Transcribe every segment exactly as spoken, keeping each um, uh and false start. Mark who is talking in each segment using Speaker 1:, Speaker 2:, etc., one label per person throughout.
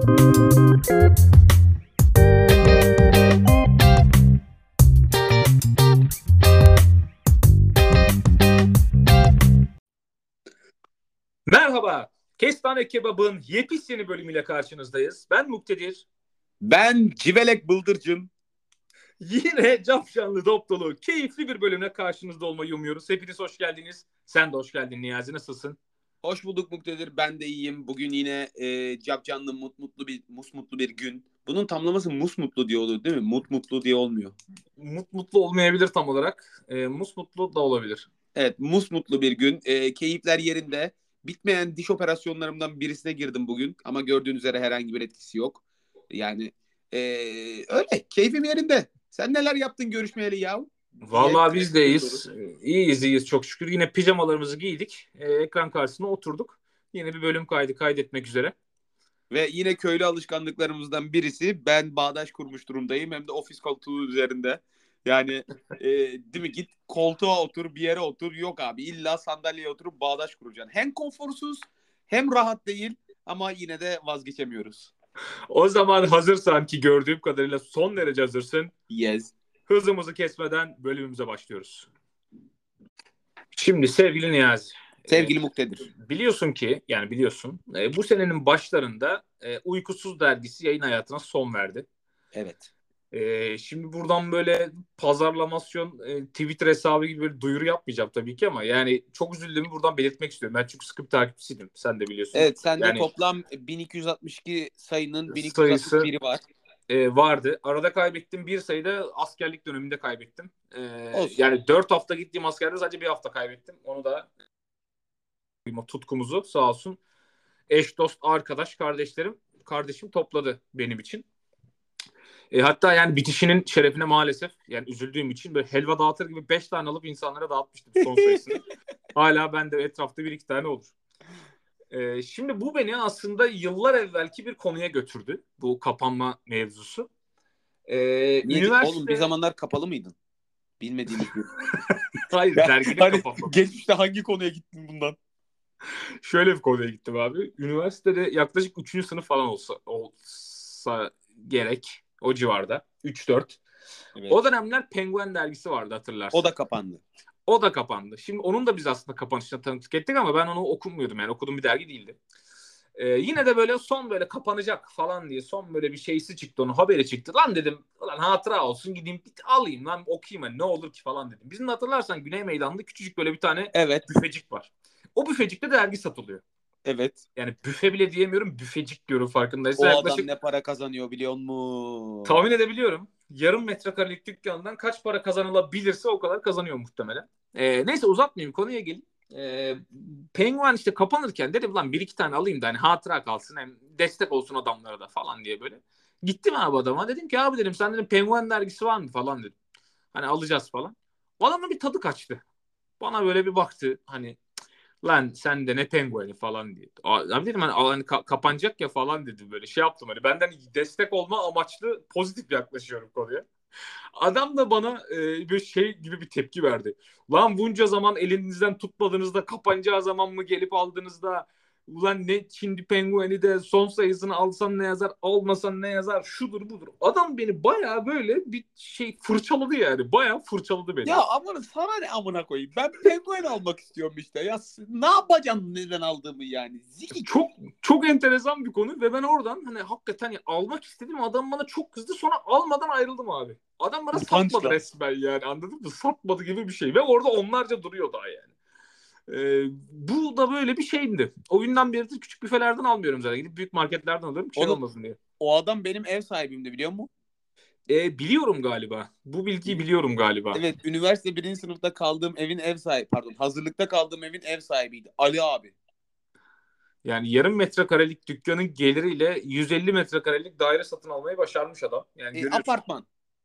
Speaker 1: Merhaba, Kestane Kebab'ın yepyeni bölümüyle karşınızdayız. Ben Muktedir.
Speaker 2: Ben Civelek Bıldırcın.
Speaker 1: Yine capcanlı, dop dolu, keyifli bir bölümle karşınızda olmayı umuyoruz. Hepiniz hoş geldiniz. Sen de hoş geldin Niyazi, nasılsın?
Speaker 2: Hoş bulduk Muktedir, ben de iyiyim. Bugün yine e, capcanlı, mut mutlu bir, musmutlu bir gün. Bunun tamlaması musmutlu diye oluyor değil mi? Mut mutlu diye olmuyor.
Speaker 1: Mut mutlu olmayabilir tam olarak. E, musmutlu da olabilir.
Speaker 2: Evet, musmutlu bir gün. E, keyifler yerinde. Bitmeyen diş operasyonlarımdan birisine girdim bugün. Ama gördüğünüz üzere herhangi bir etkisi yok. Yani e, öyle. Keyfim yerinde. Sen neler yaptın görüşmeyeli ya?
Speaker 1: Vallahi biz de iyiyiz. İyiyiz, iyiyiz çok şükür. Yine pijamalarımızı giydik. E, ekran karşısına oturduk. Yine bir bölüm kaydı kaydetmek üzere.
Speaker 2: Ve yine köylü alışkanlıklarımızdan birisi, ben bağdaş kurmuş durumdayım, hem de ofis koltuğu üzerinde. Yani e, değil mi, git koltuğa otur, bir yere otur, yok abi, illa sandalyeye oturup bağdaş kuracaksın. Hem konforsuz hem rahat değil, ama yine de vazgeçemiyoruz.
Speaker 1: O zaman hazırsan, ki gördüğüm kadarıyla son derece hazırsın.
Speaker 2: Yes.
Speaker 1: Hızımızı kesmeden bölümümüze başlıyoruz. Şimdi sevgili Niyazi.
Speaker 2: Sevgili
Speaker 1: e,
Speaker 2: Muktedir.
Speaker 1: Biliyorsun ki, yani biliyorsun, e, bu senenin başlarında e, Uykusuz dergisi yayın hayatına son verdi.
Speaker 2: Evet.
Speaker 1: E, şimdi buradan böyle pazarlamasyon, e, Twitter hesabı gibi bir duyuru yapmayacağım tabii ki, ama yani çok üzüldüğümü buradan belirtmek istiyorum. Ben çünkü sıkı bir takipçisiydim. Sen de biliyorsun.
Speaker 2: Evet, sende
Speaker 1: yani,
Speaker 2: toplam bin iki yüz altmış iki sayının bin iki yüz altmış
Speaker 1: sayısı
Speaker 2: biri var.
Speaker 1: e, vardı. Arada kaybettim. Bir sayıda askerlik döneminde kaybettim. E, yani dört hafta gittiğim askerde sadece bir hafta kaybettim. Onu da tutkumuzu sağ olsun eş, dost, arkadaş, kardeşlerim, kardeşim topladı benim için. E, hatta yani bitişinin şerefine maalesef, yani üzüldüğüm için böyle helva dağıtır gibi beş tane alıp insanlara dağıtmıştım son sayısını. Hala bende etrafta bir iki tane olur. E, şimdi bu beni aslında yıllar evvelki bir konuya götürdü. Bu kapanma mevzusu. E, üniversite...
Speaker 2: Oğlum bir zamanlar kapalı mıydın? Bilmediğimiz bir.
Speaker 1: Hayır, derginin hani,
Speaker 2: kapanma. Geçmişte hangi konuya gittin bundan?
Speaker 1: Şöyle bir konuya gittim abi. Üniversitede yaklaşık üçüncü sınıf falan olsa, olsa gerek. O civarda. üç dört. Evet. O dönemler Penguen dergisi vardı, hatırlarsın.
Speaker 2: O da kapandı.
Speaker 1: O da kapandı. Şimdi onun da biz aslında kapanışına tanıklık ettik, ama ben onu okumuyordum. Yani okuduğum bir dergi değildi. Ee, yine de böyle son böyle kapanacak falan diye son böyle bir şeysi çıktı, onun haberi çıktı. Lan dedim, lan hatıra olsun, gideyim bir alayım lan, okuyayım hani, ne olur ki falan dedim. Bizim de hatırlarsan Güney Meydan'da küçücük böyle bir tane
Speaker 2: evet.
Speaker 1: büfecik var. O büfecikte dergi satılıyor.
Speaker 2: Evet.
Speaker 1: Yani büfe bile diyemiyorum, büfecik diyorum farkındaysan.
Speaker 2: O
Speaker 1: Yaklaşık...
Speaker 2: adam ne para kazanıyor biliyor musun?
Speaker 1: Tahmin edebiliyorum. Yarım metrekarelik dükkandan kaç para kazanılabilirse o kadar kazanıyor muhtemelen. Ee, neyse uzatmayayım, konuya gelin. Ee, Penguen işte kapanırken dedim lan bir iki tane alayım da hani hatıra kalsın, hem destek olsun adamlara da falan diye böyle. Gittim abi adama, dedim ki abi dedim, sen dedim Penguen dergisi var mı falan dedim. Hani alacağız falan. O adamın bir tadı kaçtı. Bana böyle bir baktı hani, lan sen de ne pengueni falan diye. Abi dedim hani, hani ka- kapanacak ya falan dedi, böyle şey yaptım hani, benden destek olma amaçlı pozitif yaklaşıyorum konuya. Adam da bana e, bir şey gibi bir tepki verdi. Lan bunca zaman elinizden tutmadığınızda, kapanacağı zaman mı gelip aldığınızda, ulan ne şimdi pengueni de son sayısını alsan ne yazar, almasan ne yazar, şudur budur. Adam beni bayağı böyle bir şey fırçaladı yani. Bayağı fırçaladı beni.
Speaker 2: Ya amına, sana ne amına koyayım? Ben penguen almak istiyorum işte. Ya ne yapacaksın neden aldığımı yani? Ziki.
Speaker 1: Çok çok enteresan bir konu ve ben oradan hani hakikaten almak istedim. Adam bana çok kızdı, sonra almadan ayrıldım abi. Adam bana
Speaker 2: Utançla.
Speaker 1: satmadı resmen yani, anladın mı? Satmadı gibi bir şey ve orada onlarca duruyor daha yani. Ee, bu da böyle bir şeydi. O günden beridir küçük büfelerden almıyorum zaten. Gidip büyük marketlerden alıyorum, bir şey
Speaker 2: Oğlum,
Speaker 1: olmasın diye.
Speaker 2: o adam benim ev sahibimdi biliyor musun?
Speaker 1: Ee, biliyorum galiba. Bu bilgiyi biliyorum galiba.
Speaker 2: Evet, üniversite birinci sınıfta kaldığım evin ev sahibi, pardon hazırlıkta kaldığım evin ev sahibiydi. Ali abi.
Speaker 1: Yani yarım metrekarelik dükkanın geliriyle yüz elli metrekarelik daire satın almayı başarmış adam. Yani
Speaker 2: E,
Speaker 1: görüyorsun.
Speaker 2: apartman.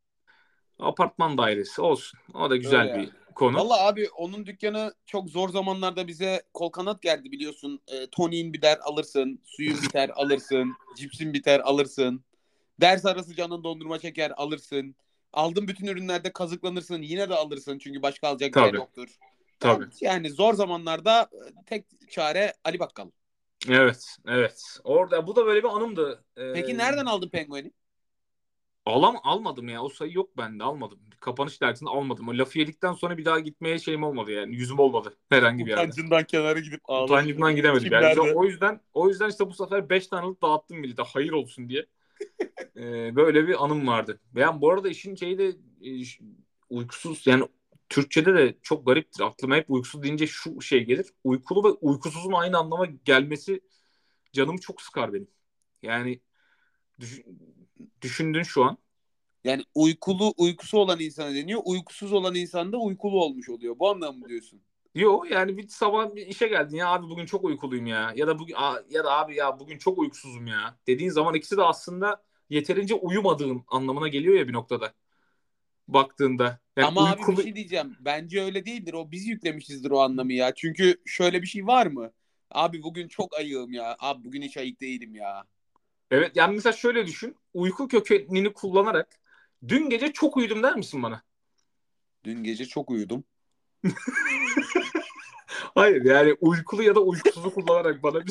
Speaker 1: Apartman dairesi olsun. O da güzel
Speaker 2: Öyle
Speaker 1: bir
Speaker 2: yani.
Speaker 1: konu.
Speaker 2: Vallahi abi, onun dükkanı çok zor zamanlarda bize kol kanat gerdi biliyorsun. E, toniğin biter alırsın, suyun biter alırsın, cipsin biter alırsın. Ders arası canın dondurma çeker alırsın. Aldın bütün ürünlerde kazıklanırsın, yine de alırsın çünkü başka alacak yer
Speaker 1: Tabii.
Speaker 2: yoktur.
Speaker 1: Tabii.
Speaker 2: Yani zor zamanlarda tek çare Ali Bakkal.
Speaker 1: Evet, evet. Orada bu da böyle bir anımdı.
Speaker 2: Peki
Speaker 1: Ee,
Speaker 2: nereden aldın Penguin'i?
Speaker 1: alam almadım ya. O sayı yok bende. Almadım. Kapanış dergisinde almadım. O lafı yedikten sonra bir daha gitmeye şeyim olmadı yani. Yüzüm olmadı herhangi bir yerde.
Speaker 2: Utancından kenara gidip ağladın.
Speaker 1: Utancımdan gidemedim. Yani işte
Speaker 2: Kimlerde?
Speaker 1: o yüzden o yüzden işte bu sefer beş tane alıp dağıttım millete. Hayır olsun diye. Ee, böyle bir anım vardı. Yani bu arada işin şeyi de e, ş- uykusuz yani Türkçe'de de çok gariptir. Aklıma hep uykusuz deyince şu şey gelir. Uykulu ve uykusuzun aynı anlama gelmesi canımı çok sıkar benim. Yani düş- düşündün şu an.
Speaker 2: Yani uykulu uykusu olan insana deniyor. Uykusuz olan insan da uykulu olmuş oluyor. Bu anlamı mı diyorsun?
Speaker 1: Yo yani bir sabah bir işe geldin ya abi bugün çok uykuluyum ya ya da bugün a- ya da abi ya bugün çok uykusuzum ya dediğin zaman ikisi de aslında yeterince uyumadığın anlamına geliyor ya bir noktada baktığında. Yani
Speaker 2: Ama abi bir
Speaker 1: uykulu
Speaker 2: şey diyeceğim. Bence öyle değildir. O biz yüklemişizdir o anlamı ya. Çünkü şöyle bir şey var mı? Abi bugün çok ayığım ya. Abi bugün hiç ayık değilim ya.
Speaker 1: evet yani mesela şöyle düşün uyku kökenini kullanarak dün gece çok uyudum der misin bana?
Speaker 2: Dün gece çok uyudum.
Speaker 1: Hayır yani uykulu ya da uykusuzu kullanarak bana bir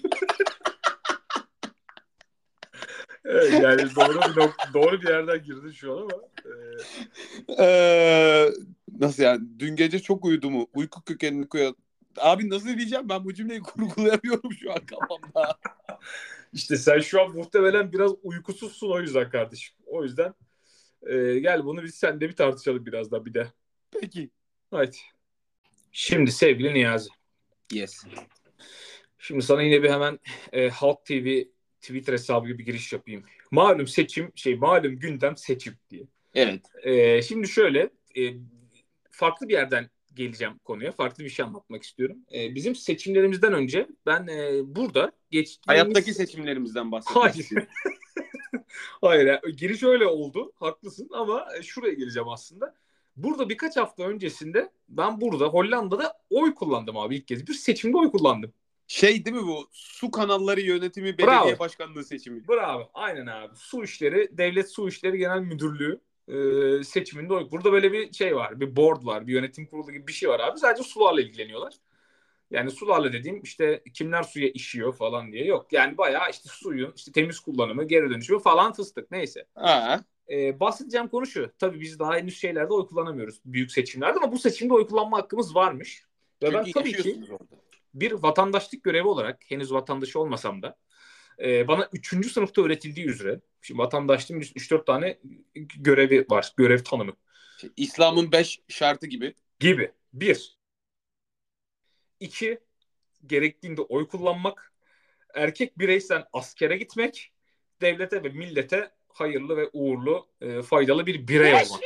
Speaker 1: evet, yani doğru bir nok- doğru bir yerden girdin şu an ama e,
Speaker 2: Ee, nasıl yani? Dün gece çok uyudumu? Uyku kökenini koyalım. Abi nasıl diyeceğim? Ben bu cümleyi kurgulayamıyorum şu an kafamda.
Speaker 1: işte sen şu an muhtemelen biraz uykusuzsun o yüzden kardeşim. O yüzden e, gel bunu biz seninle bir tartışalım biraz daha bir de.
Speaker 2: Peki.
Speaker 1: Haydi. Şimdi sevgili Niyazi.
Speaker 2: Yes.
Speaker 1: Şimdi sana yine bir hemen e, Halk T V Twitter hesabı gibi bir giriş yapayım. Malum seçim şey malum gündem seçim diye.
Speaker 2: Evet.
Speaker 1: E, şimdi şöyle e, farklı bir yerden geleceğim konuya. Farklı bir şey anlatmak istiyorum. E, bizim seçimlerimizden önce ben e, burada
Speaker 2: Hayattaki
Speaker 1: geçtiğimiz
Speaker 2: seçimlerimizden bahsetmek
Speaker 1: hayır
Speaker 2: istiyorum.
Speaker 1: hayır yani giriş öyle oldu haklısın ama e, şuraya geleceğim aslında. Burada birkaç hafta öncesinde ben burada Hollanda'da oy kullandım abi ilk kez. Bir seçimde oy kullandım.
Speaker 2: Şey değil mi bu? Su kanalları yönetimi
Speaker 1: Bravo.
Speaker 2: belediye başkanlığı seçimi.
Speaker 1: Bravo. Aynen abi. Su İşleri, Devlet Su İşleri Genel Müdürlüğü e, seçiminde oy. Burada böyle bir şey var. Bir board var. Bir yönetim kurulu gibi bir şey var abi. Sadece sularla ilgileniyorlar. Yani sularla dediğim işte kimler suya işiyor falan diye yok. Yani bayağı işte suyun işte temiz kullanımı, geri dönüşümü falan fıstık neyse.
Speaker 2: Ha.
Speaker 1: E, bahsedeceğim konu şu. Tabii biz daha henüz şeylerde oy kullanamıyoruz. Büyük seçimlerde ama bu seçimde oy kullanma hakkımız varmış. Ve ben
Speaker 2: Çünkü
Speaker 1: tabii ki
Speaker 2: yaşıyorsunuz orada.
Speaker 1: bir vatandaşlık görevi olarak henüz vatandaşı olmasam da e, bana üçüncü sınıfta öğretildiği üzere şimdi vatandaşlığın üç dört tane görevi var. Görev tanımı
Speaker 2: Şey, İslam'ın beş şartı gibi.
Speaker 1: gibi. Bir, iki, gerektiğinde oy kullanmak. Erkek bireysen askere gitmek. Devlete ve millete hayırlı ve uğurlu, e, faydalı bir birey olmak.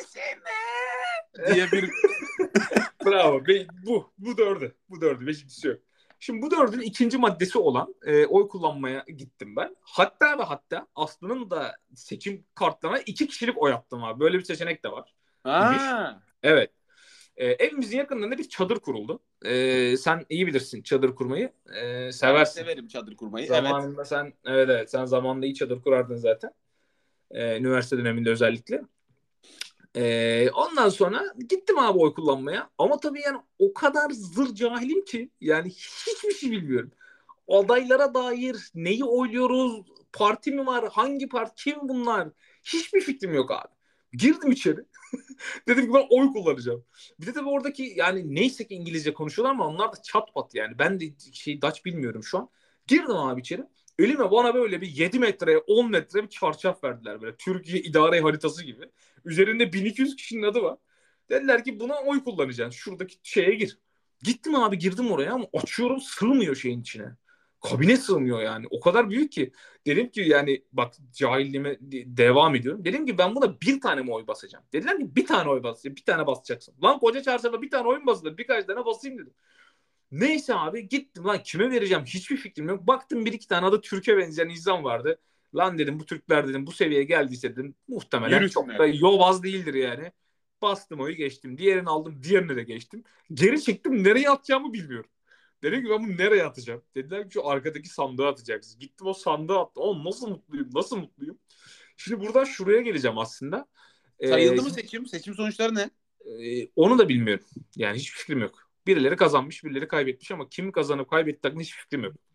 Speaker 2: diye bir
Speaker 1: Bravo. Be- bu. Bu dördü. Bu dördü. Beşincisi yok. Şimdi bu dördün ikinci maddesi olan e, oy kullanmaya gittim ben. Hatta ve hatta Aslı'nın da seçim kartlarına iki kişilik oy attım abi. Böyle bir seçenek de var. İmiş.
Speaker 2: ha.
Speaker 1: Evet. E, evimizin yakınlarında bir çadır kuruldu. E, sen iyi bilirsin çadır kurmayı. E,
Speaker 2: Ben
Speaker 1: seversin.
Speaker 2: severim çadır kurmayı. Evet.
Speaker 1: Zamanında sen evet evet sen zamanında iyi çadır kurardın zaten. E, üniversite döneminde özellikle. Ee, ondan sonra gittim abi oy kullanmaya. Ama tabii yani o kadar zır cahilim ki yani hiçbir şey bilmiyorum. Adaylara dair neyi oyluyoruz, parti mi var, hangi parti, kim bunlar? Hiçbir fikrim yok abi. Girdim içeri. Dedim ki ben oy kullanacağım. Bir de tabii oradaki yani neyse ki İngilizce konuşuyorlar ama onlar da çat pat yani. Ben de şey Dutch bilmiyorum şu an. Girdim abi içeri. Elime bana böyle bir yedi metreye on metre bir çarşaf verdiler böyle. Türkiye idare haritası gibi. Üzerinde bin iki yüz kişinin adı var. Dediler ki buna oy kullanacaksın. Şuradaki şeye gir. Gittim abi girdim oraya ama açıyorum sığmıyor şeyin içine. Kabine sığmıyor yani. O kadar büyük ki. Dedim ki yani bak cahilliğime devam ediyorum. Dedim ki ben buna bir tane mi oy basacağım? Dediler ki bir tane oy basacağım. Bir tane basacaksın. Lan koca çarşıda bir tane oy mu basılır? Birkaç tane basayım dedim. Neyse abi gittim lan kime vereceğim hiçbir fikrim yok. Baktım bir iki tane adı Türkiye benzeyen insan vardı. Lan dedim bu Türkler dedim bu seviyeye geldiyse dedim muhtemelen çok
Speaker 2: Yürüsünler.
Speaker 1: da yobaz değildir yani. Bastım oyu geçtim. Diğerini aldım diğerini de geçtim. Geri çıktım nereye atacağımı bilmiyorum. Dedim ki ben bunu nereye atacağım? Dediler ki şu arkadaki sandığa atacaksın. Gittim o sandığa attım. Oğlum nasıl mutluyum nasıl mutluyum. Şimdi buradan şuraya geleceğim aslında. Ee,
Speaker 2: Sayıldı mı seçim? Seçim sonuçları ne?
Speaker 1: e, onu da bilmiyorum. Yani hiçbir fikrim yok. Birileri kazanmış, birileri kaybetmiş ama kim kazanıp kaybettiğinde hiçbir fikrim yok.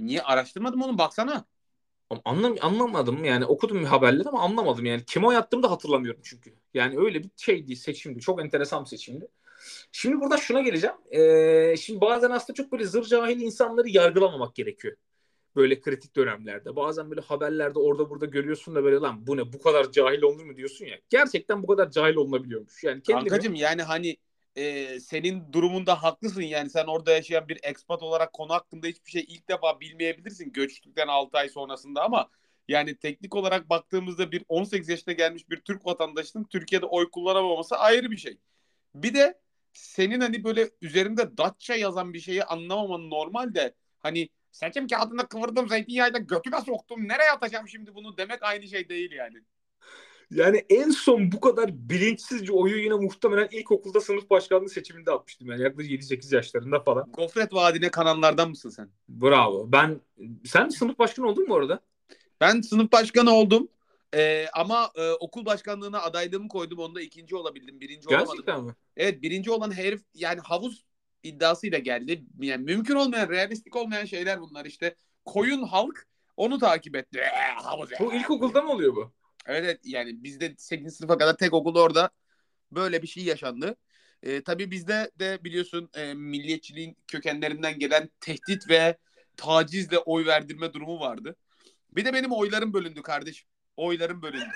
Speaker 2: Niye araştırmadım onu, baksana.
Speaker 1: Anlam anlamadım yani, okudum haberleri ama anlamadım yani. Kime oy attığımı da hatırlamıyorum çünkü. Yani öyle bir şeydi, seçimdi. Çok enteresan bir seçimdi. Şimdi burada şuna geleceğim. Ee, şimdi bazen aslında çok böyle zır cahil insanları yargılamamak gerekiyor. Böyle kritik dönemlerde. Bazen böyle haberlerde orada burada görüyorsun da böyle, lan bu ne, bu kadar cahil olur mu diyorsun ya. Gerçekten bu kadar cahil olunabiliyormuş. Yani kendimi
Speaker 2: Kankacığım yani hani e, senin durumunda haklısın yani, sen orada yaşayan bir expat olarak konu hakkında hiçbir şey ilk defa bilmeyebilirsin göçtükten altı ay sonrasında, ama yani teknik olarak baktığımızda bir on sekiz yaşına gelmiş bir Türk vatandaşının Türkiye'de oy kullanamaması ayrı bir şey. Bir de senin hani böyle üzerinde Datça yazan bir şeyi anlamaman normal de, hani seçim kağıdında kıvırdım zeytinyağıyla götüme soktum nereye atacağım şimdi bunu demek aynı şey değil yani.
Speaker 1: yani en son bu kadar bilinçsizce oyu yine muhtemelen ilkokulda sınıf başkanlığı seçiminde atmıştım. Yani yaklaşık yedi sekiz yaşlarında falan.
Speaker 2: Gofret vaadine kananlardan mısın sen?
Speaker 1: Bravo. Ben, sen sınıf başkanı oldun mu orada?
Speaker 2: Ben sınıf başkanı oldum. Ee, ama e, okul başkanlığına adaylığımı koydum. Onda ikinci olabildim. Birinci olamadım.
Speaker 1: Gerçekten mi?
Speaker 2: Evet, birinci olan herif yani havuz iddiasıyla geldi. Yani mümkün olmayan, realistik olmayan şeyler bunlar işte. Koyun halk onu takip etti. Ee, havuz. Ee,
Speaker 1: Bu
Speaker 2: diye.
Speaker 1: ilkokulda mı oluyor bu?
Speaker 2: Evet, evet, yani bizde sekizinci sınıfa kadar tek okul orada. Böyle bir şey yaşandı. Ee, tabii bizde de biliyorsun e, milliyetçiliğin kökenlerinden gelen tehdit ve tacizle oy verdirme durumu vardı. Bir de benim oylarım bölündü kardeşim. Oylarım bölündü.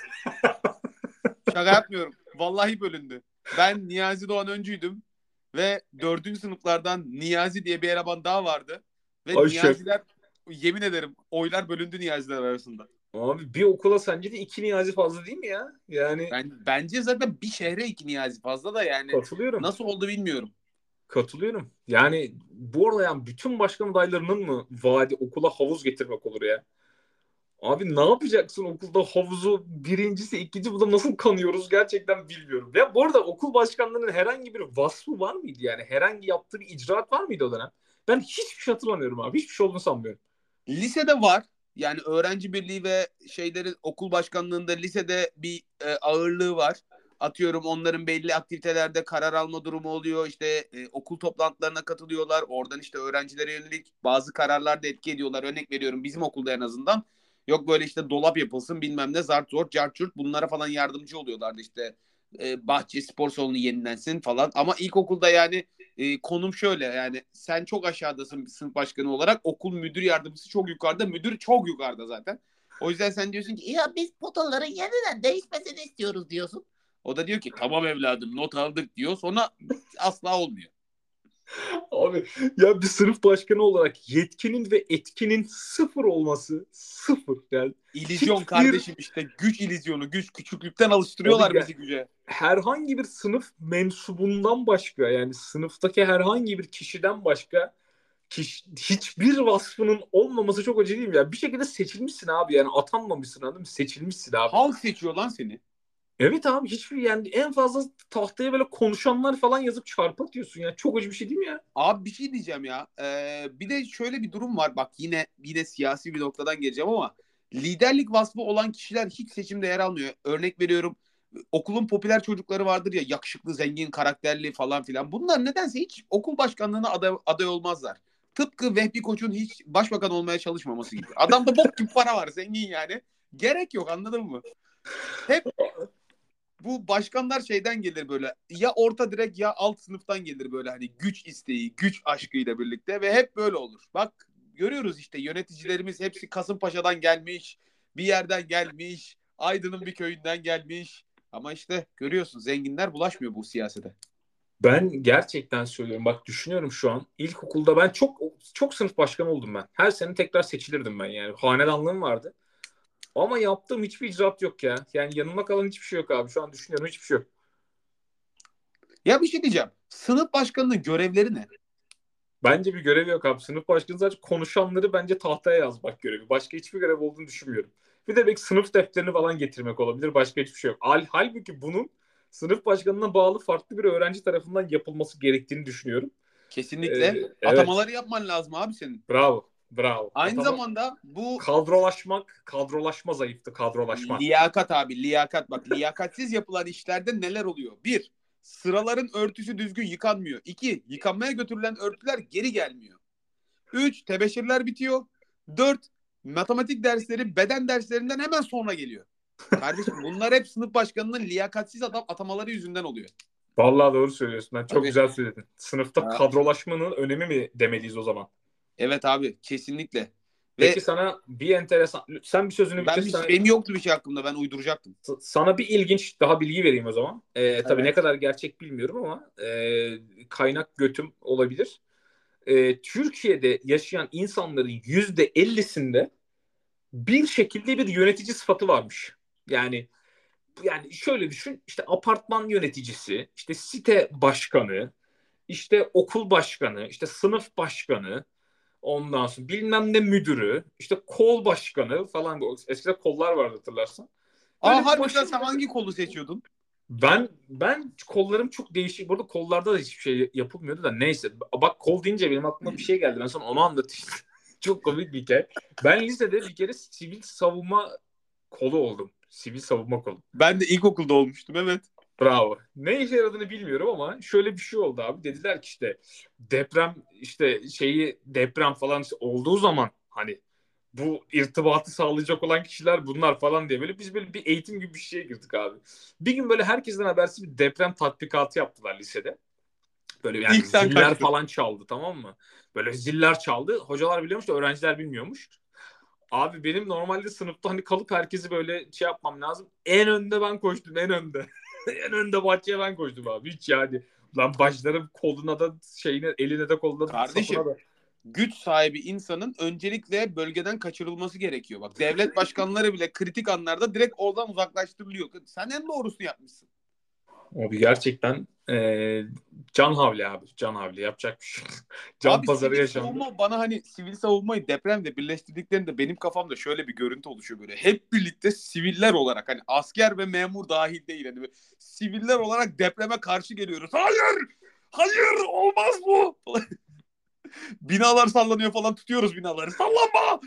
Speaker 2: Şaka yapmıyorum. Vallahi bölündü. Ben Niyazi Doğan Öncü'ydüm. Ve dördüncü sınıflardan Niyazi diye bir eleman daha vardı. Ve
Speaker 1: Ayşe.
Speaker 2: Niyaziler, yemin ederim oylar bölündü Niyaziler arasında.
Speaker 1: Abi bir okula sence de iki Niyazi fazla değil mi ya? Yani
Speaker 2: Ben bence zaten bir şehre iki Niyazi fazla da yani
Speaker 1: katılıyorum.
Speaker 2: nasıl oldu bilmiyorum.
Speaker 1: Katılıyorum. Yani bu arada yani bütün başkan adaylarının mı vaadi okula havuz getirmek olur ya? Abi ne yapacaksın okulda havuzu, birincisi, ikinci, burada nasıl kanıyoruz gerçekten bilmiyorum. Ya bu arada okul başkanlığının herhangi bir vasfı var mıydı yani? Herhangi yaptığı bir icraat var mıydı o dönem? Ben hiçbir şey hatırlamıyorum abi. Hiçbir şey olduğunu sanmıyorum.
Speaker 2: Lisede var. Yani öğrenci birliği ve şeyleri okul başkanlığında lisede bir e, ağırlığı var. Atıyorum onların belli aktivitelerde karar alma durumu oluyor. İşte e, okul toplantılarına katılıyorlar. Oradan işte öğrencilere yönelik bazı kararlar da etki ediyorlar. Örnek veriyorum bizim okulda en azından. Yok böyle işte dolap yapılsın bilmem ne zart zort cart curt bunlara falan yardımcı oluyorlardı işte. E, bahçe spor salonu yenilensin falan. Ama ilkokulda yani e, konum şöyle yani sen çok aşağıdasın bir sınıf başkanı olarak, okul müdür yardımcısı çok yukarıda, müdür çok yukarıda zaten. O yüzden sen diyorsun ki ya biz potaların yeniden değişmesini istiyoruz diyorsun. O da diyor ki tamam evladım not aldık diyor, sonra asla olmuyor.
Speaker 1: Abi ya bir sınıf başkanı olarak yetkinin ve etkinin sıfır olması, sıfır yani.
Speaker 2: İllüzyon
Speaker 1: Hiçbir,
Speaker 2: kardeşim, işte güç illüzyonu, güç küçüklükten
Speaker 1: abi
Speaker 2: alıştırıyorlar
Speaker 1: gel,
Speaker 2: bizi güce.
Speaker 1: herhangi bir sınıf mensubundan başka, yani sınıftaki herhangi bir kişiden başka kiş- hiçbir vasfının olmaması çok acı değil mi? Ya bir şekilde seçilmişsin abi, yani atanmamışsın, anladın mı? Seçilmişsin abi.
Speaker 2: Halk seçiyor lan seni.
Speaker 1: Evet abi, hiçbir, yani en fazla tahtaya böyle konuşanlar falan yazıp çarpı atıyorsun ya. Çok acı bir şey değil mi ya?
Speaker 2: Abi bir şey diyeceğim ya. Ee, bir de şöyle bir durum var. Bak yine yine siyasi bir noktadan geleceğim ama liderlik vasfı olan kişiler hiç seçimde yer almıyor. Örnek veriyorum. Okulun popüler çocukları vardır ya, yakışıklı, zengin, karakterli falan filan. Bunlar nedense hiç okul başkanlığına aday, aday olmazlar. Tıpkı Vehbi Koç'un hiç başbakan olmaya çalışmaması gibi. Adamda bok gibi para var, zengin yani. Gerek yok, anladın mı? Hep bu başkanlar şeyden gelir böyle, ya orta direk ya alt sınıftan gelir böyle, hani güç isteği, güç aşkıyla birlikte ve hep böyle olur. Bak görüyoruz işte yöneticilerimiz hepsi Kasımpaşa'dan gelmiş, bir yerden gelmiş, Aydın'ın bir köyünden gelmiş. Ama işte görüyorsun zenginler bulaşmıyor bu siyasete.
Speaker 1: Ben gerçekten söylüyorum. Bak düşünüyorum şu an. İlkokulda ben çok çok sınıf başkanı oldum ben. Her sene tekrar seçilirdim ben yani. Hanedanlığım vardı. Ama yaptığım hiçbir icraat yok ya. Yani yanıma kalan hiçbir şey yok abi. Şu an düşünüyorum, hiçbir şey yok.
Speaker 2: Ya bir şey diyeceğim. Sınıf başkanının görevleri ne?
Speaker 1: Bence bir görevi yok abi. Sınıf başkanı sadece konuşanları bence tahtaya yazmak görevi. Başka hiçbir görev olduğunu düşünmüyorum. Bir de belki sınıf defterini falan getirmek olabilir. Başka hiçbir şey yok. Hal, halbuki bunun sınıf başkanına bağlı farklı bir öğrenci tarafından yapılması gerektiğini düşünüyorum. Ee,
Speaker 2: Kesinlikle
Speaker 1: evet.
Speaker 2: atamaları yapman lazım abi senin.
Speaker 1: Bravo. Bravo.
Speaker 2: Aynı
Speaker 1: Atama,
Speaker 2: zamanda bu
Speaker 1: kadrolaşmak, kadrolaşma zayıftı. Kadrolaşma.
Speaker 2: liyakat abi, liyakat. Bak liyakatsiz yapılan işlerde neler oluyor? Bir, sıraların örtüsü düzgün yıkanmıyor. İki, yıkanmaya götürülen örtüler geri gelmiyor. Üç, tebeşirler bitiyor. Dört, matematik dersleri beden derslerinden hemen sonra geliyor. Kardeşim bunlar hep sınıf başkanının liyakatsiz adam atamaları yüzünden oluyor.
Speaker 1: Vallahi doğru söylüyorsun. Ben çok
Speaker 2: Tabii.
Speaker 1: güzel söyledin. Sınıfta
Speaker 2: Ha,
Speaker 1: kadrolaşmanın önemi mi demeliyiz o zaman?
Speaker 2: evet abi kesinlikle.
Speaker 1: Peki
Speaker 2: Ve
Speaker 1: sana bir enteresan... Sen bir sözünü bitir.
Speaker 2: ben bir,
Speaker 1: Sen,
Speaker 2: benim yoktu bir şey aklımda, ben uyduracaktım.
Speaker 1: sana bir ilginç daha bilgi vereyim o zaman. Ee, tabii ne
Speaker 2: Evet.
Speaker 1: kadar gerçek bilmiyorum ama e, kaynak götüm olabilir. Ee, Türkiye'de yaşayan insanların yüzde ellisinde bir şekilde bir yönetici sıfatı varmış. Yani yani şöyle düşün, işte apartman yöneticisi, işte site başkanı, işte okul başkanı, işte sınıf başkanı, ondan sonra bilmem ne müdürü, işte kol başkanı falan. Eskiden kollar vardı hatırlarsan.
Speaker 2: Aa,
Speaker 1: Böyle
Speaker 2: harbiden sen
Speaker 1: başında
Speaker 2: hangi kolu seçiyordun?
Speaker 1: ben ben kollarım çok değişik. Burada kollarda da hiçbir şey yapılmıyordu da neyse. Bak kol deyince benim aklıma bir şey geldi. Ben sana onu anlatayım. Çok komik bir hikaye. Ben lisede bir kere sivil savunma kolu oldum. Sivil savunma kolu.
Speaker 2: Ben de ilkokulda olmuştum, evet.
Speaker 1: Bravo. Ne işe yaradığını bilmiyorum ama şöyle bir şey oldu abi. Dediler ki işte deprem işte şeyi deprem falan işte olduğu zaman hani bu irtibatı sağlayacak olan kişiler bunlar falan diye böyle biz böyle bir eğitim gibi bir şeye girdik abi. Bir gün böyle herkesten habersiz bir deprem tatbikatı yaptılar lisede. Böyle yani
Speaker 2: İlk sen
Speaker 1: ziller
Speaker 2: kaçtın.
Speaker 1: falan çaldı, tamam mı? Böyle ziller çaldı. Hocalar biliyormuş da öğrenciler bilmiyormuş. Abi benim normalde sınıfta hani kalıp herkesi böyle şey yapmam lazım. En önde ben koştum, en önde. En önde bahçeye ben koştum abi. Hiç yani. Lan başlarım koluna da şeyine, eline de koluna da sapına
Speaker 2: Kardeşim,
Speaker 1: da.
Speaker 2: güç sahibi insanın öncelikle bölgeden kaçırılması gerekiyor. Bak, devlet başkanları bile kritik anlarda direkt oradan uzaklaştırılıyor. Sen en doğrusunu yapmışsın.
Speaker 1: Abi gerçekten eee, can havli abi. Can havli. Yapacak bir şey yok. Can
Speaker 2: Abi
Speaker 1: pazarı
Speaker 2: sivil
Speaker 1: yaşandı.
Speaker 2: savunma bana, hani sivil savunmayı depremle birleştirdiklerinde benim kafamda şöyle bir görüntü oluşuyor böyle. Hep birlikte siviller olarak, hani asker ve memur dahil değil, hani böyle siviller olarak depreme karşı geliyoruz. Hayır! Hayır! Olmaz bu! Binalar sallanıyor falan, tutuyoruz binaları. Sallanma!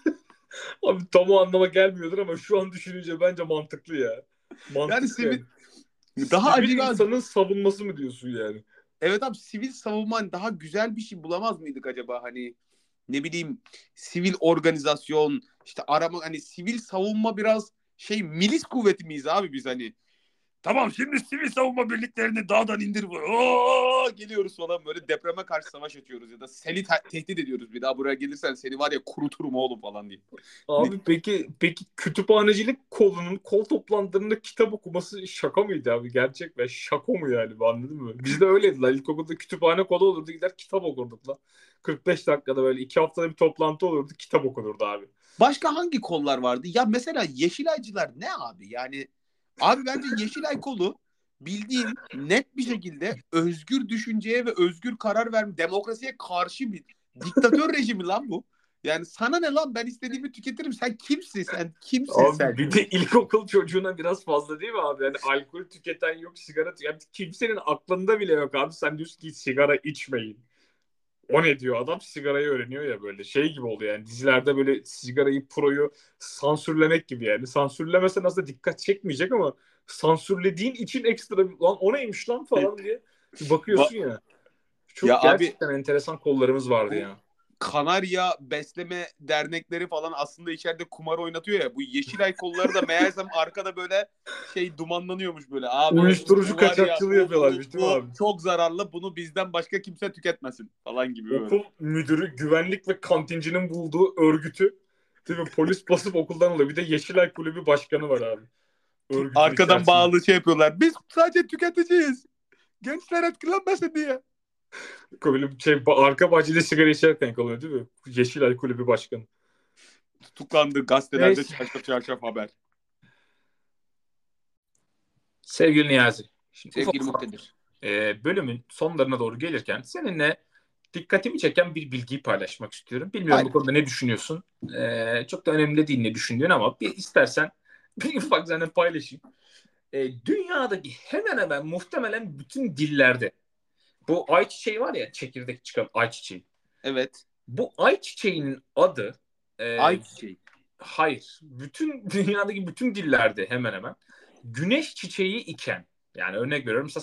Speaker 1: Abi tam o anlama gelmiyordur ama şu an düşününce bence mantıklı ya.
Speaker 2: Yani
Speaker 1: Mantıklı
Speaker 2: sivil
Speaker 1: yani.
Speaker 2: daha
Speaker 1: Sivil
Speaker 2: acaba,
Speaker 1: insanın savunması mı diyorsun yani?
Speaker 2: evet abi, sivil savunma hani daha güzel bir şey bulamaz mıydık acaba, hani ne bileyim, sivil organizasyon, işte arama, hani sivil savunma biraz şey, milis kuvveti miyiz abi biz, hani tamam şimdi sivil savunma birliklerini dağdan indir, Oo, geliyoruz falan, böyle depreme karşı savaş açıyoruz ya da seni te- tehdit ediyoruz, bir daha buraya gelirsen seni var ya kuruturum oğlum falan diye. Ne-
Speaker 1: Abi peki peki kütüphanecilik kolunun kol toplantılarında kitap okuması şaka mıydı abi? Gerçek ve şaka mı yani, anladın mı? Bizde öyleydi lan. İlkokulda kütüphane kolu olurdu, gider kitap okurduk lan. kırk beş dakikada böyle iki haftada bir toplantı olurdu, kitap okunurdu abi.
Speaker 2: Başka hangi kollar vardı? Ya mesela Yeşilaycılar ne abi? Yani abi bence Yeşilay kolu bildiğin net bir şekilde özgür düşünceye ve özgür karar verme, demokrasiye karşı bir diktatör rejimi lan bu. Yani sana ne lan, ben istediğimi tüketirim. Sen kimsin, sen kimsin
Speaker 1: Abi
Speaker 2: sen?
Speaker 1: bir de ilkokul çocuğuna biraz fazla değil mi abi? Yani alkol tüketen yok, sigara tüketen. Yani kimsenin aklında bile yok abi. Sen diyorsun ki sigara içmeyin. O ne diyor adam? Sigarayı öğreniyor ya böyle. Şey gibi oluyor yani. Dizilerde böyle sigarayı, proyu sansürlemek gibi yani. Sansürlemesen aslında dikkat çekmeyecek ama sansürlediğin için ekstra lan o neymiş lan falan diye bir bakıyorsun
Speaker 2: Va-
Speaker 1: ya.
Speaker 2: Ya
Speaker 1: Çok
Speaker 2: abi,
Speaker 1: gerçekten enteresan kollarımız vardı
Speaker 2: bu
Speaker 1: ya.
Speaker 2: Kanarya besleme dernekleri falan aslında içeride kumar oynatıyor ya. Bu Yeşilay kolları da meğersem arkada böyle şey dumanlanıyormuş böyle. Abi
Speaker 1: Uyuşturucu
Speaker 2: bu var ya,
Speaker 1: kaçakçılığı
Speaker 2: bu bu
Speaker 1: yapıyorlarmış değil mi
Speaker 2: bu
Speaker 1: abi?
Speaker 2: çok zararlı. Bunu bizden başka kimse tüketmesin falan gibi böyle.
Speaker 1: Okul müdürü, güvenlik ve kantincinin bulduğu örgütü değil mi? Polis basıp okuldan alıyor. Bir de Yeşilay Kulübü başkanı var abi. Örgütün
Speaker 2: Arkadan
Speaker 1: içerisinde.
Speaker 2: bağlı şey yapıyorlar. Biz sadece tüketiciyiz. Gençler etkilenmesin diye.
Speaker 1: Böyle şey, ba- arka bahçede sigara içerken kalıyor değil mi? Yeşilay Kulübü başkanı.
Speaker 2: Tutuklandı gazetelerde,
Speaker 1: Neyse.
Speaker 2: çarşaf çarşaf haber.
Speaker 1: Sevgili Niyazi. Şimdi ufak
Speaker 2: Sevgili
Speaker 1: ufak
Speaker 2: muktedir.
Speaker 1: e, bölümün sonlarına doğru gelirken seninle dikkatimi çeken bir bilgiyi paylaşmak istiyorum. Bilmiyorum bu
Speaker 2: Hayır.
Speaker 1: konuda ne düşünüyorsun? E, çok da önemli değil ne düşündüğün ama bir istersen bir ufak seninle paylaşayım. E, dünyadaki hemen hemen muhtemelen bütün dillerde bu ayçiçeği var ya, çekirdek çıkan ayçiçeği.
Speaker 2: Evet.
Speaker 1: Bu ayçiçeğinin adı e,
Speaker 2: Ayçiçeği.
Speaker 1: hayır. Bütün dünyadaki bütün dillerde hemen hemen güneş çiçeği iken, yani örnek veriyorum mesela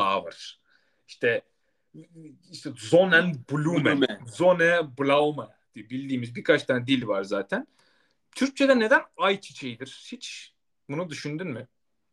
Speaker 1: sunflower, işte işte Sonnenblumen,
Speaker 2: Blume.
Speaker 1: Sonnenblume bildiğimiz birkaç tane dil var zaten. Türkçe'de neden ayçiçeğidir? Hiç bunu düşündün mü?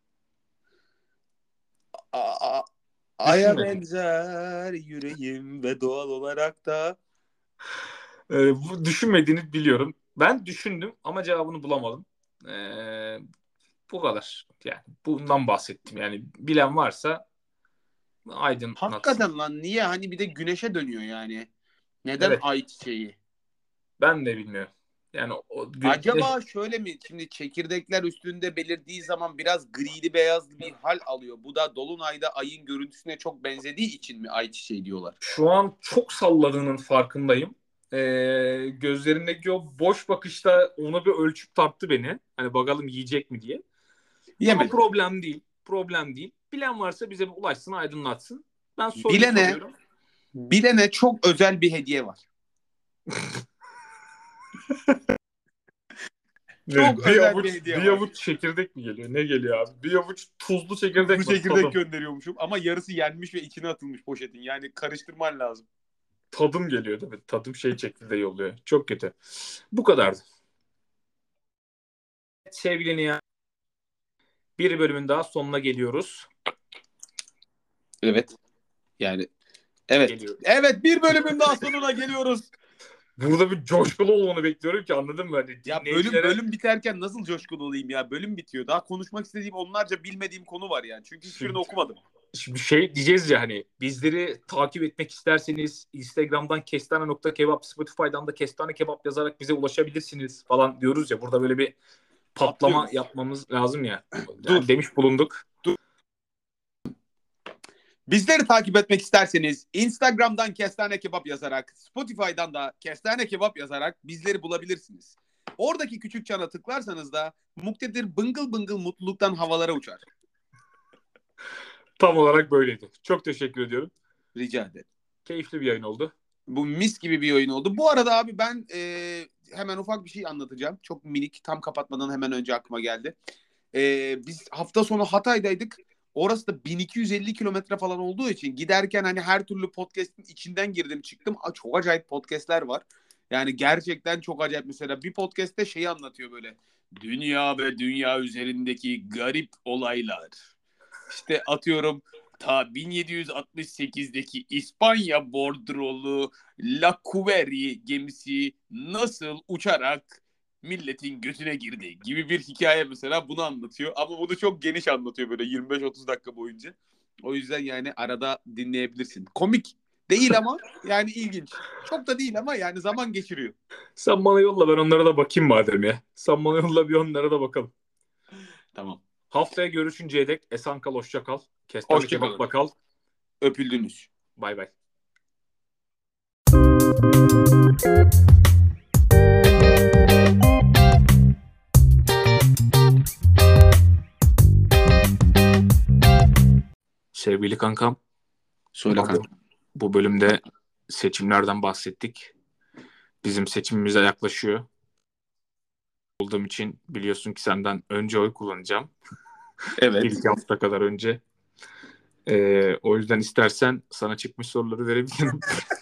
Speaker 2: A- a- Aya
Speaker 1: Düşünmedim.
Speaker 2: benzer yüreğim ve doğal olarak da
Speaker 1: Ee, bu düşünmediğini biliyorum. Ben düşündüm ama cevabını bulamadım. Ee, bu kadar. Yani bundan bahsettim. Yani bilen varsa aydınlatsın.
Speaker 2: hakikaten lan niye hani bir de güneşe dönüyor yani. Neden
Speaker 1: Evet,
Speaker 2: ayçiçeği?
Speaker 1: ben de bilmiyorum. Yani o gün
Speaker 2: Acaba şöyle mi? Şimdi çekirdekler üstünde belirdiği zaman biraz grili beyazlı bir hal alıyor. Bu da dolunayda ayın görüntüsüne çok benzediği için mi ayçiçeği diyorlar?
Speaker 1: şu an çok salladığının farkındayım. Ee, gözlerindeki o boş bakışta onu bir ölçüp tarttı beni. Hani bakalım yiyecek mi diye. Ama
Speaker 2: Yemedi.
Speaker 1: problem değil. Problem değil. Bilen varsa bize bir ulaşsın, aydınlatsın. Ben soruyu
Speaker 2: Bilene,
Speaker 1: soruyorum.
Speaker 2: bilene çok özel bir hediye var.
Speaker 1: Ne,
Speaker 2: Çok
Speaker 1: bir
Speaker 2: özel bir
Speaker 1: avuç,
Speaker 2: hediye
Speaker 1: bir
Speaker 2: var.
Speaker 1: avuç çekirdek mi geliyor? Ne geliyor abi? Bir avuç tuzlu
Speaker 2: Tuzlu
Speaker 1: çekirdek mi?
Speaker 2: çekirdek
Speaker 1: Tadım.
Speaker 2: gönderiyormuşum ama yarısı yenmiş ve içine atılmış poşetin. Yani karıştırman lazım.
Speaker 1: Tadım geliyor değil mi? Tadım şey çekirdeği oluyor. Çok kötü. Bu kadardı. Sevgili Nihat, bir bölümün daha sonuna geliyoruz.
Speaker 2: Evet. Yani evet.
Speaker 1: Geliyoruz.
Speaker 2: Evet bir bölümün daha sonuna geliyoruz.
Speaker 1: Burada bir coşkulu olmanı bekliyorum ki anladın mı? Hani
Speaker 2: Ya bölüm
Speaker 1: dinleyicilere
Speaker 2: bölüm biterken nasıl coşkulu olayım ya? Bölüm bitiyor. Daha konuşmak istediğim onlarca bilmediğim konu var yani. Çünkü hiçbirini
Speaker 1: şimdi,
Speaker 2: okumadım.
Speaker 1: şimdi şey diyeceğiz ya hani bizleri takip etmek isterseniz Instagram'dan kestane nokta kebap, Spotify'dan da kestane kebap yazarak bize ulaşabilirsiniz falan diyoruz ya. Burada böyle bir patlama
Speaker 2: Atlıyoruz.
Speaker 1: yapmamız lazım ya.
Speaker 2: Dur.
Speaker 1: Yani demiş bulunduk.
Speaker 2: Dur. Bizleri takip etmek isterseniz Instagram'dan Kestane Kebap yazarak, Spotify'dan da Kestane Kebap yazarak bizleri bulabilirsiniz. Oradaki küçük çana tıklarsanız da Muktedir bıngıl bıngıl mutluluktan havalara uçar.
Speaker 1: Tam olarak böyleydi. Çok teşekkür ediyorum.
Speaker 2: Rica ederim.
Speaker 1: Keyifli bir yayın oldu.
Speaker 2: Bu mis gibi bir oyun oldu. Bu arada abi ben e, hemen ufak bir şey anlatacağım. Çok minik, tam kapatmadan hemen önce aklıma geldi. E, biz hafta sonu Hatay'daydık. Orası da bin iki yüz elli kilometre falan olduğu için giderken hani her türlü podcast'in içinden girdim çıktım. Aa, çok acayip podcast'ler var. Yani gerçekten çok acayip. Mesela bir podcast'te şeyi anlatıyor böyle. Dünya ve dünya üzerindeki garip olaylar. İşte atıyorum ta bin yedi yüz altmış sekizdeki İspanya bordrolu La Cuveri gemisi nasıl uçarak milletin götüne girdi gibi bir hikaye mesela bunu anlatıyor. Ama bunu çok geniş anlatıyor böyle yirmi beş otuz dakika boyunca. O yüzden yani arada dinleyebilirsin. Komik değil ama yani ilginç. Çok da değil ama yani zaman geçiriyor.
Speaker 1: Sen bana yolla ben onlara da bakayım madem ya. Sen bana yolla bir onlara da bakalım.
Speaker 2: Tamam.
Speaker 1: Haftaya görüşünceye dek esen kal, hoşça kal. Kestane
Speaker 2: Hoşçakalın.
Speaker 1: kebapla kal.
Speaker 2: Öpüldünüz.
Speaker 1: Bay bay. Sevgili kankam,
Speaker 2: Söyle
Speaker 1: madem
Speaker 2: kanka.
Speaker 1: bu bölümde seçimlerden bahsettik. Bizim seçimimize yaklaşıyor. Olduğum için biliyorsun ki senden önce oy kullanacağım. Bir
Speaker 2: Evet.
Speaker 1: iki hafta kadar önce. Ee, o yüzden istersen sana çıkmış soruları verebilirim.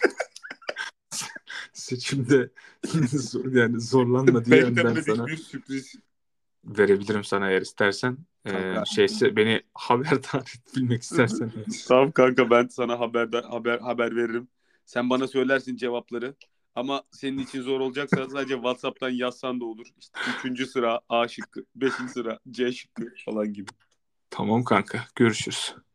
Speaker 1: Seçimde yani zorlanma diye önden
Speaker 2: Beklenmedik
Speaker 1: sana
Speaker 2: bir sürpriz.
Speaker 1: verebilirim sana eğer istersen. Ee,
Speaker 2: Kanka.
Speaker 1: şeyse beni haberdar et bilmek istersen.
Speaker 2: Tamam kanka ben sana haber haber haber veririm. Sen bana söylersin cevapları. Ama senin için zor olacaksa sadece WhatsApp'tan yazsan da olur. İşte üçüncü sıra A şıkkı, beşinci sıra C şıkkı falan gibi.
Speaker 1: Tamam kanka, görüşürüz.